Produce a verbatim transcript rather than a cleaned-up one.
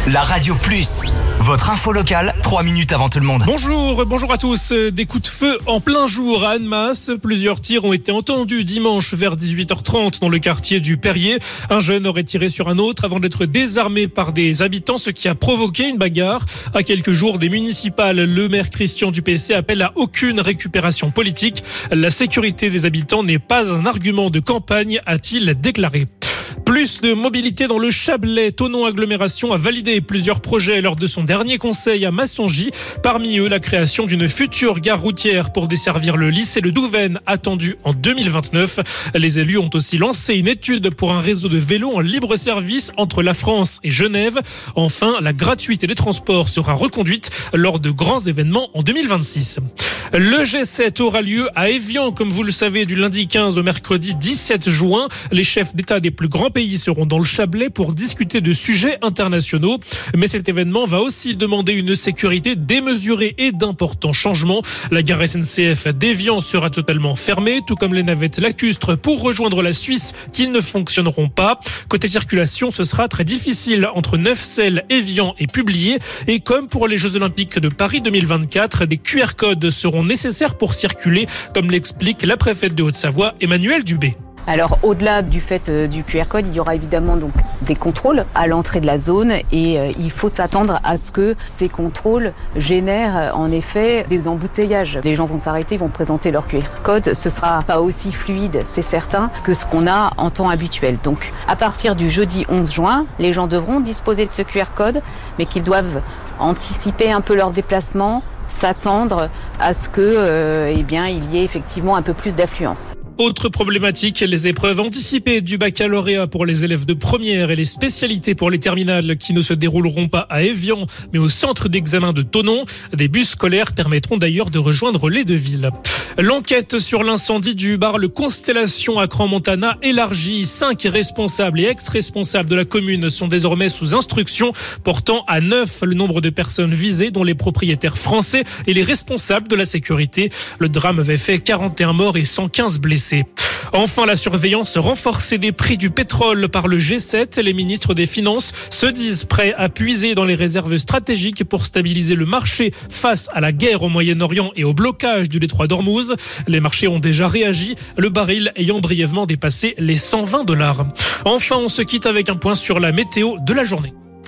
La Radio Plus, votre info locale, trois minutes avant tout le monde. Bonjour, bonjour à tous. Des coups de feu en plein jour à Annemasse. Plusieurs tirs ont été entendus dimanche vers dix-huit heures trente dans le quartier du Perrier. Un jeune aurait tiré sur un autre avant d'être désarmé par des habitants, ce qui a provoqué une bagarre. À quelques jours des municipales, le maire Christian du P C appelle à aucune récupération politique. La sécurité des habitants n'est pas un argument de campagne, a-t-il déclaré. Plus de mobilité dans le Chablais. Thonon Agglomération a validé plusieurs projets lors de son dernier conseil à Massongy. Parmi eux, la création d'une future gare routière pour desservir le lycée de Douvaine, attendu en deux mille vingt-neuf. Les élus ont aussi lancé une étude pour un réseau de vélos en libre service entre la France et Genève. Enfin, la gratuité des transports sera reconduite lors de grands événements en deux mille vingt-six. Le G sept aura lieu à Évian, comme vous le savez, du lundi quinze au mercredi dix-sept juin. Les chefs d'État des plus grands pays seront dans le Chablais pour discuter de sujets internationaux. Mais cet événement va aussi demander une sécurité démesurée et d'importants changements. La gare S N C F d'Évian sera totalement fermée, tout comme les navettes lacustres pour rejoindre la Suisse qui ne fonctionneront pas. Côté circulation, ce sera très difficile entre Neufchâtel, Évian et Publié. Et comme pour les Jeux Olympiques de Paris deux mille vingt-quatre, des Q R codes seront nécessaires pour circuler, comme l'explique la préfète de Haute-Savoie, Emmanuelle Dubé. Alors au-delà du fait euh, du Q R code, il y aura évidemment donc des contrôles à l'entrée de la zone et euh, il faut s'attendre à ce que ces contrôles génèrent euh, en effet des embouteillages. Les gens vont s'arrêter, vont présenter leur Q R code, ce sera pas aussi fluide, c'est certain, que ce qu'on a en temps habituel. Donc à partir du jeudi onze juin, les gens devront disposer de ce Q R code, mais qu'ils doivent anticiper un peu leur déplacement, s'attendre à ce que euh, eh bien, il y ait effectivement un peu plus d'affluence. Autre problématique, les épreuves anticipées du baccalauréat pour les élèves de première et les spécialités pour les terminales qui ne se dérouleront pas à Évian, mais au centre d'examen de Thonon. Des bus scolaires permettront d'ailleurs de rejoindre les deux villes. L'enquête sur l'incendie du bar Le Constellation à Crans-Montana élargie. Cinq responsables et ex-responsables de la commune sont désormais sous instruction, portant à neuf le nombre de personnes visées, dont les propriétaires français et les responsables de la sécurité. Le drame avait fait quarante et un morts et cent quinze blessés. Enfin, la surveillance renforcée des prix du pétrole par le G sept. Les ministres des Finances se disent prêts à puiser dans les réserves stratégiques pour stabiliser le marché face à la guerre au Moyen-Orient et au blocage du détroit d'Ormuz. Les marchés ont déjà réagi, le baril ayant brièvement dépassé les cent vingt dollars. Enfin, on se quitte avec un point sur la météo de la journée.